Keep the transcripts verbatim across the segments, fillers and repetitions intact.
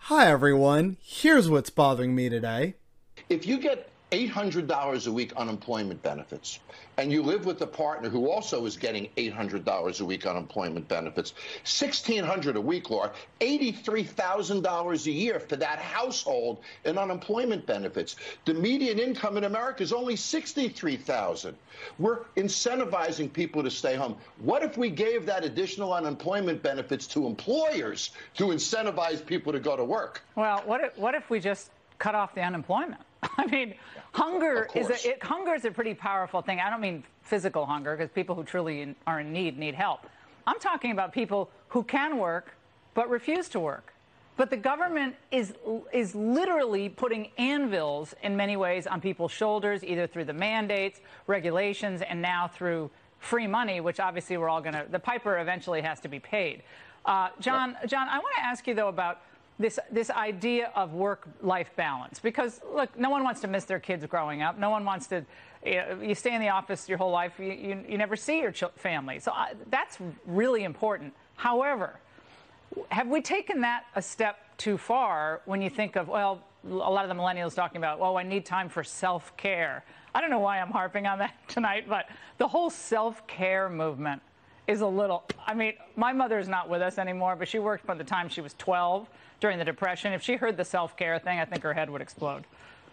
Hi everyone, here's what's bothering me today. If you get eight hundred dollars a week unemployment benefits, and you live with a partner who also is getting eight hundred dollars a week unemployment benefits, sixteen hundred dollars a week, Laura, eighty-three thousand dollars a year for that household in unemployment benefits. The median income in America is only sixty-three thousand dollars. We're incentivizing people to stay home. What if we gave that additional unemployment benefits to employers to incentivize people to go to work? Well, what if, what if we just cut off the unemployment? I mean, hunger is a, it, hunger is a pretty powerful thing. I don't mean physical hunger, because people who truly in, are in need need help. I'm talking about people who can work but refuse to work. But the government is is literally putting anvils in many ways on people's shoulders, either through the mandates, regulations, and now through free money, which obviously we're all going to, the piper eventually has to be paid. Uh, John, John, I want to ask you, though, about this this idea of work-life balance, because look, no one wants to miss their kids growing up. No one wants to. You know, you stay in the office your whole life. You you, you never see your ch- family. So I, that's really important. However, have we taken that a step too far when you think of, well, a lot of the millennials talking about, well, I need time for self-care. I don't know why I'm harping on that tonight, but the whole self-care movement is a little, I mean, my mother's not with us anymore, but she worked by the time she was twelve during the Depression. If she heard the self-care thing, I think her head would explode.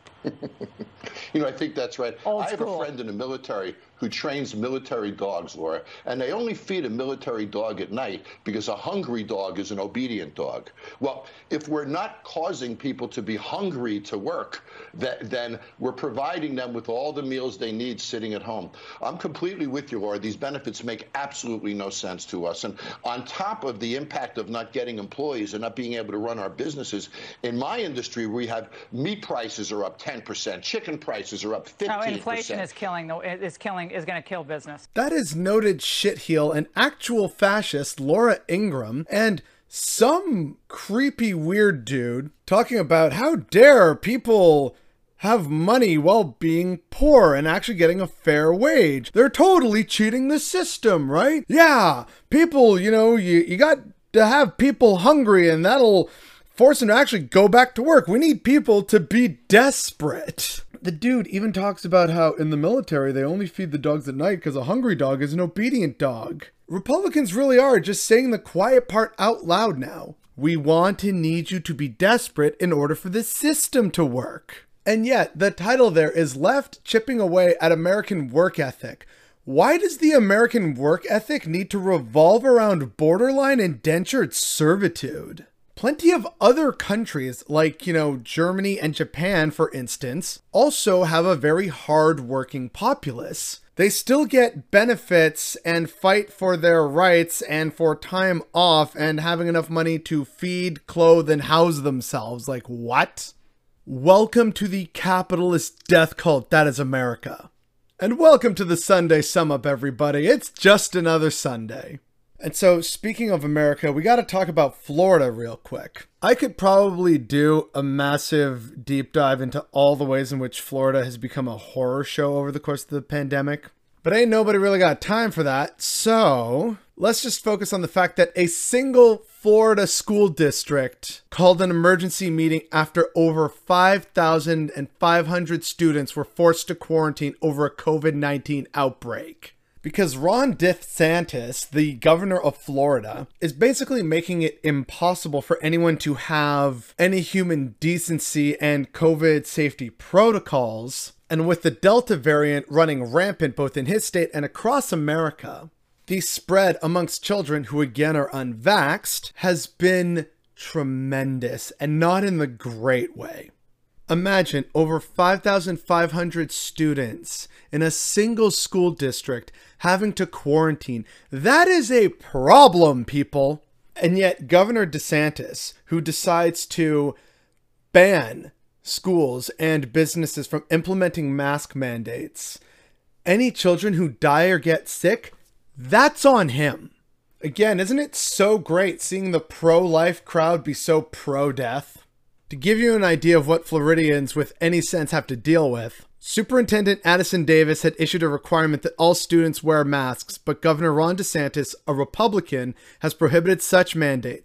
You know, I think that's right. Old I have school. a friend in the military who trains military dogs, Laura, and they only feed a military dog at night because a hungry dog is an obedient dog. Well, if we're not causing people to be hungry to work, that, then we're providing them with all the meals they need sitting at home. I'm completely with you, Laura. These benefits make absolutely no sense to us. And on top of the impact of not getting employees and not being able to run our businesses, in my industry, we have meat prices are up ten percent, chicken prices are up fifteen percent. Oh, inflation is killing, the, is killing, is going to kill business. That is noted shitheel and actual fascist Laura Ingraham and some creepy weird dude talking about how dare people have money while being poor and actually getting a fair wage. They're totally cheating the system, right? Yeah, people, you know, you, you got to have people hungry and that'll force them to actually go back to work. We need people to be desperate. The dude even talks about how in the military they only feed the dogs at night because a hungry dog is an obedient dog. Republicans really are just saying the quiet part out loud now. We want and need you to be desperate in order for the system to work. And yet, the title there is Left Chipping Away at American Work Ethic. Why does the American work ethic need to revolve around borderline indentured servitude? Plenty of other countries, like, you know, Germany and Japan, for instance, also have a very hard-working populace. They still get benefits and fight for their rights and for time off and having enough money to feed, clothe, and house themselves. Like, what? Welcome to the capitalist death cult that is America. And welcome to the Sunday Sum Up, everybody. It's just another Sunday. And so, speaking of America, we got to talk about Florida real quick. I could probably do a massive deep dive into all the ways in which Florida has become a horror show over the course of the pandemic, but ain't nobody really got time for that. So let's just focus on the fact that a single Florida school district called an emergency meeting after over five thousand five hundred students were forced to quarantine over a COVID nineteen outbreak. Because Ron DeSantis, the governor of Florida, is basically making it impossible for anyone to have any human decency and COVID safety protocols. And with the Delta variant running rampant both in his state and across America, the spread amongst children who again are unvaxxed has been tremendous and not in the great way. Imagine over five thousand five hundred students in a single school district having to quarantine. That is a problem, people. And yet Governor DeSantis, who decides to ban schools and businesses from implementing mask mandates, any children who die or get sick, that's on him. Again, isn't it so great seeing the pro-life crowd be so pro-death? To give you an idea of what Floridians with any sense have to deal with, Superintendent Addison Davis had issued a requirement that all students wear masks, but Governor Ron DeSantis, a Republican, has prohibited such mandates,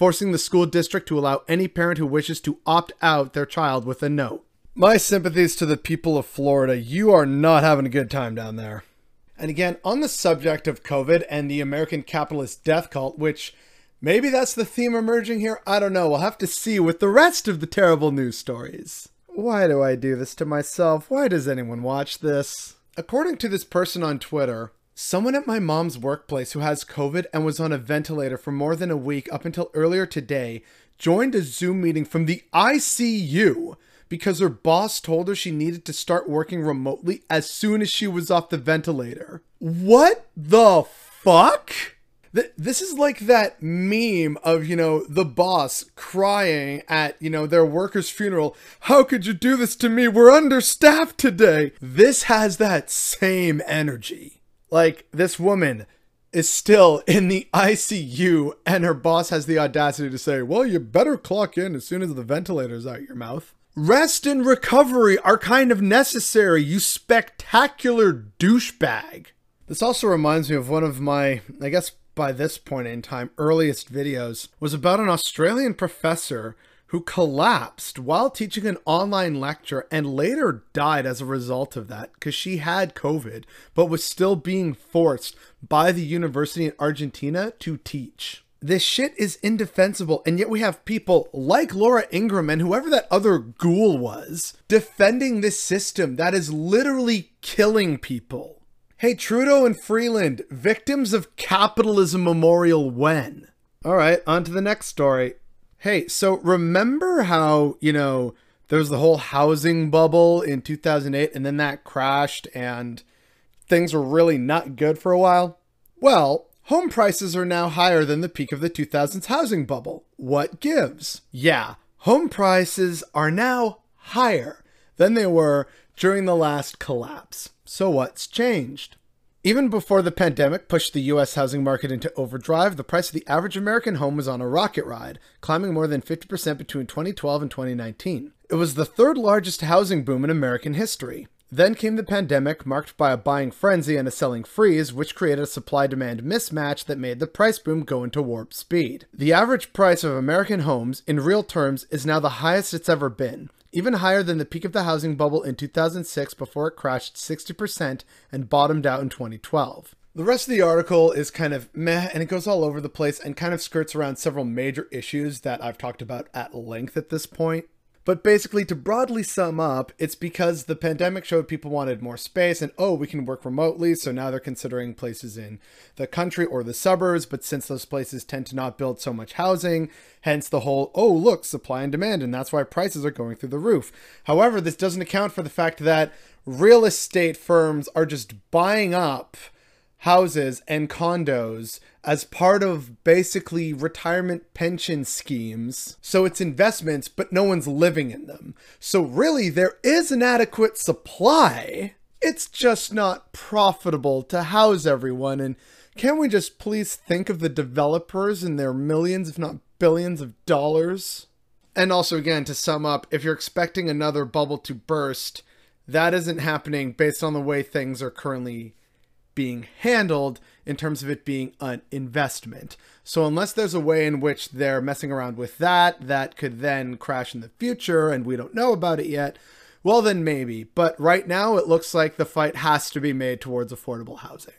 forcing the school district to allow any parent who wishes to opt out their child with a note. My sympathies to the people of Florida. You are not having a good time down there. And again, on the subject of COVID and the American capitalist death cult, which maybe that's the theme emerging here, I don't know. We'll have to see with the rest of the terrible news stories. Why do I do this to myself? Why does anyone watch this? According to this person on Twitter, someone at my mom's workplace who has COVID and was on a ventilator for more than a week up until earlier today joined a Zoom meeting from the I C U because her boss told her she needed to start working remotely as soon as she was off the ventilator. What the fuck? This is like that meme of, you know, the boss crying at, you know, their worker's funeral. How could you do this to me? We're understaffed today. This has that same energy. Like, this woman is still in the I C U and her boss has the audacity to say, well, you better clock in as soon as the ventilator's out your mouth. Rest and recovery are kind of necessary, you spectacular douchebag. This also reminds me of one of my, I guess, by this point in time, earliest videos was about an Australian professor who collapsed while teaching an online lecture and later died as a result of that because she had COVID, but was still being forced by the university in Argentina to teach. This shit is indefensible, and yet we have people like Laura Ingraham and whoever that other ghoul was defending this system that is literally killing people. Hey, Trudeau and Freeland, victims of capitalism memorial when? All right, on to the next story. Hey, so remember how, you know, there was the whole housing bubble in two thousand eight and then that crashed and things were really not good for a while? Well, home prices are now higher than the peak of the two thousands housing bubble. What gives? Yeah, home prices are now higher than they were during the last collapse. So what's changed? Even before the pandemic pushed the U S housing market into overdrive, the price of the average American home was on a rocket ride, climbing more than fifty percent between twenty twelve and twenty nineteen. It was the third largest housing boom in American history. Then came the pandemic, marked by a buying frenzy and a selling freeze, which created a supply-demand mismatch that made the price boom go into warp speed. The average price of American homes, in real terms, is now the highest it's ever been, even higher than the peak of the housing bubble in two thousand six before it crashed sixty percent and bottomed out in twenty twelve. The rest of the article is kind of meh, and it goes all over the place and kind of skirts around several major issues that I've talked about at length at this point. But basically, to broadly sum up, it's because the pandemic showed people wanted more space and, oh, we can work remotely, so now they're considering places in the country or the suburbs, but since those places tend to not build so much housing, hence the whole, oh, look, supply and demand, and that's why prices are going through the roof. However, this doesn't account for the fact that real estate firms are just buying up houses and condos as part of basically retirement pension schemes. So it's investments, but no one's living in them. So really, there is an adequate supply. It's just not profitable to house everyone. And can we just please think of the developers and their millions, if not billions of dollars? And also, again, to sum up, if you're expecting another bubble to burst, that isn't happening based on the way things are currently being handled in terms of it being an investment. So unless there's a way in which they're messing around with that, that could then crash in the future and we don't know about it yet, well then maybe. But right now it looks like the fight has to be made towards affordable housing.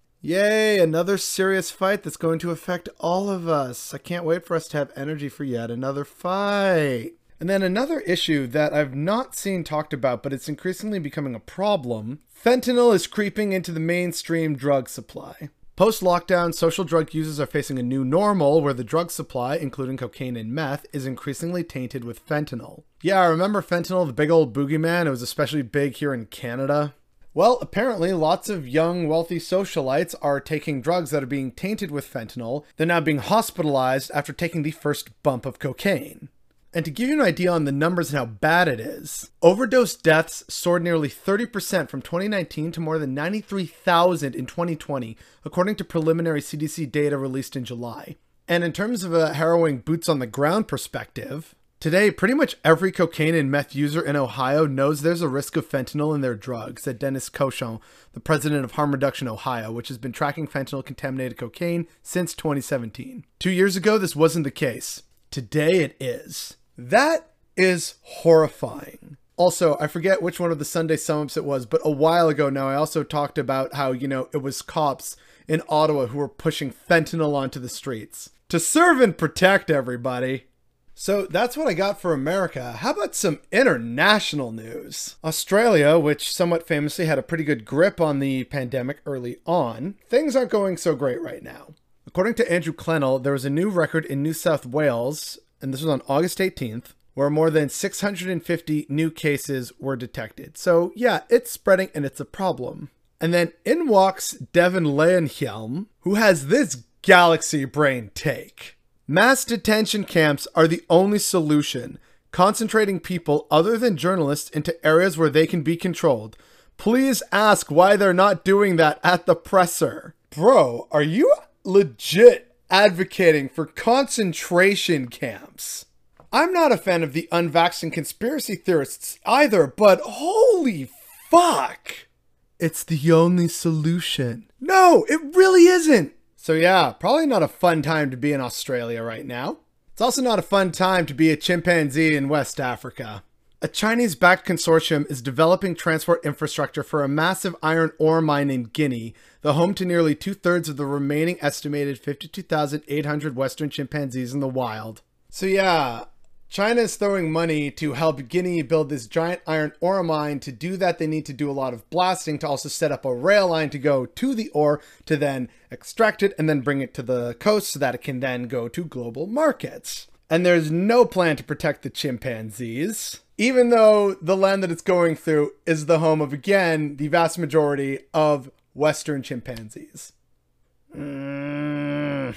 Yay, another serious fight that's going to affect all of us. I can't wait for us to have energy for yet another fight. And then another issue that I've not seen talked about, but it's increasingly becoming a problem. Fentanyl is creeping into the mainstream drug supply. Post-lockdown, social drug users are facing a new normal where the drug supply, including cocaine and meth, is increasingly tainted with fentanyl. Yeah, I remember fentanyl, the big old boogeyman. It was especially big here in Canada. Well, apparently lots of young, wealthy socialites are taking drugs that are being tainted with fentanyl. They're now being hospitalized after taking the first bump of cocaine. And to give you an idea on the numbers and how bad it is, overdose deaths soared nearly thirty percent from twenty nineteen to more than ninety-three thousand in twenty twenty, according to preliminary C D C data released in July. And in terms of a harrowing boots on the ground perspective, Today, pretty much every cocaine and meth user in Ohio knows there's a risk of fentanyl in their drugs, said Dennis Cochon, the president of Harm Reduction Ohio, which has been tracking fentanyl-contaminated cocaine since twenty seventeen. Two years ago, this wasn't the case. Today, it is. That is horrifying. Also, I forget which one of the Sunday sum-ups it was, but a while ago now, I also talked about how, you know, it was cops in Ottawa who were pushing fentanyl onto the streets. To serve and protect everybody. So that's what I got for America. How about some international news? Australia, which somewhat famously had a pretty good grip on the pandemic early on, things aren't going so great right now. According to Andrew Clennell, there was a new record in New South Wales, and this was on August eighteenth, where more than six hundred fifty new cases were detected. So yeah, it's spreading and it's a problem. And then in walks Devin Leonhjelm, who has this galaxy brain take. Mass detention camps are the only solution, concentrating people other than journalists into areas where they can be controlled. Please ask why they're not doing that at the presser. Bro, are you legit advocating for concentration camps? I'm not a fan of the unvaccinated conspiracy theorists either, but holy fuck! It's the only solution. No, it really isn't. So yeah, probably not a fun time to be in Australia right now. It's also not a fun time to be a chimpanzee in West Africa. A Chinese-backed consortium is developing transport infrastructure for a massive iron ore mine in Guinea, the home to nearly two-thirds of the remaining estimated fifty-two thousand eight hundred Western chimpanzees in the wild. So yeah, China is throwing money to help Guinea build this giant iron ore mine. To do that, they need to do a lot of blasting to also set up a rail line to go to the ore, to then extract it and then bring it to the coast so that it can then go to global markets. And there's no plan to protect the chimpanzees, even though the land that it's going through is the home of, again, the vast majority of Western chimpanzees. Mm.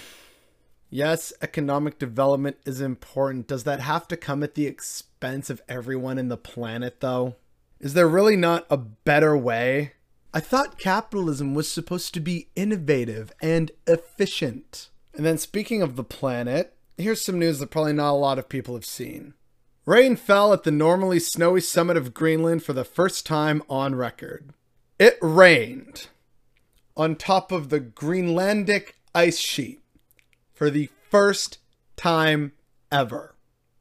Yes, economic development is important. Does that have to come at the expense of everyone in the planet, though? Is there really not a better way? I thought capitalism was supposed to be innovative and efficient. And then speaking of the planet, here's some news that probably not a lot of people have seen. Rain fell at the normally snowy summit of Greenland for the first time on record. It rained on top of the Greenlandic ice sheet for the first time ever.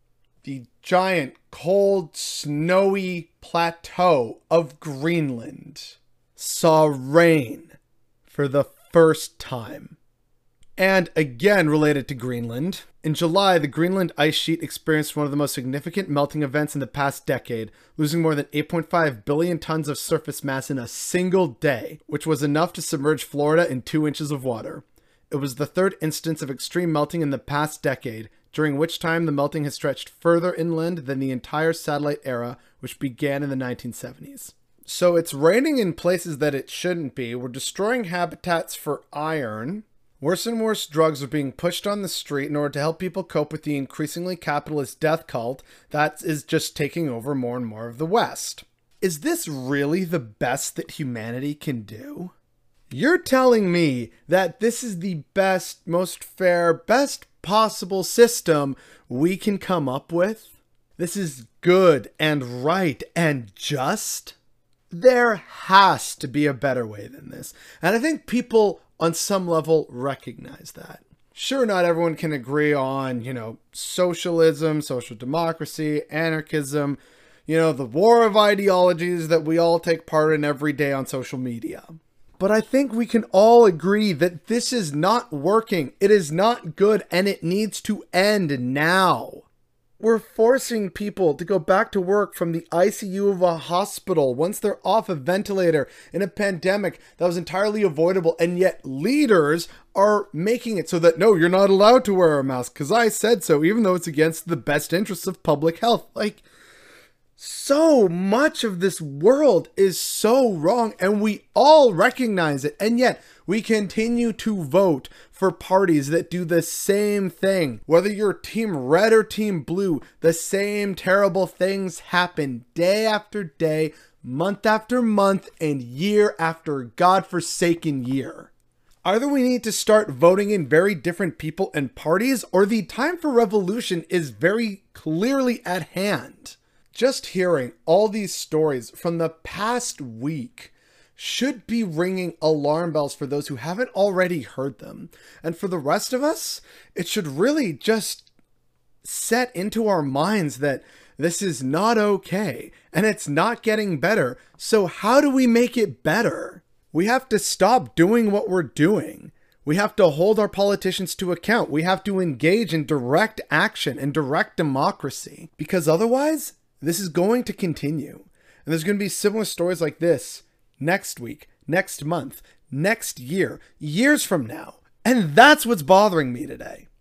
The giant, cold, snowy plateau of Greenland saw rain for the first time. And again, related to Greenland, in July, the Greenland ice sheet experienced one of the most significant melting events in the past decade, losing more than eight point five billion tons of surface mass in a single day, which was enough to submerge Florida in two inches of water. It was the third instance of extreme melting in the past decade, during which time the melting has stretched further inland than the entire satellite era, which began in the nineteen seventies. So it's raining in places that it shouldn't be. We're destroying habitats for iron. Worse and worse drugs are being pushed on the street in order to help people cope with the increasingly capitalist death cult that is just taking over more and more of the West. Is this really the best that humanity can do? You're telling me that this is the best, most fair, best possible system we can come up with? This is good and right and just? There has to be a better way than this. And I think people on some level recognize that. Sure, not everyone can agree on, you know, socialism, social democracy, anarchism, you know, the war of ideologies that we all take part in every day on social media. But I think we can all agree that this is not working. It is not good and it needs to end now. We're forcing people to go back to work from the I C U of a hospital once they're off a ventilator in a pandemic that was entirely avoidable. And yet leaders are making it so that, no, you're not allowed to wear a mask because I said so, even though it's against the best interests of public health. Like, so much of this world is so wrong and we all recognize it. And yet we continue to vote for parties that do the same thing. Whether you're team red or team blue, the same terrible things happen day after day, month after month, and year after godforsaken year. Either we need to start voting in very different people and parties, or the time for revolution is very clearly at hand. Just hearing all these stories from the past week should be ringing alarm bells for those who haven't already heard them. And for the rest of us, it should really just set into our minds that this is not okay and it's not getting better. So how do we make it better? We have to stop doing what we're doing. We have to hold our politicians to account. We have to engage in direct action and direct democracy, because otherwise this is going to continue. And there's going to be similar stories like this next week, next month, next year, years from now. And that's what's bothering me today.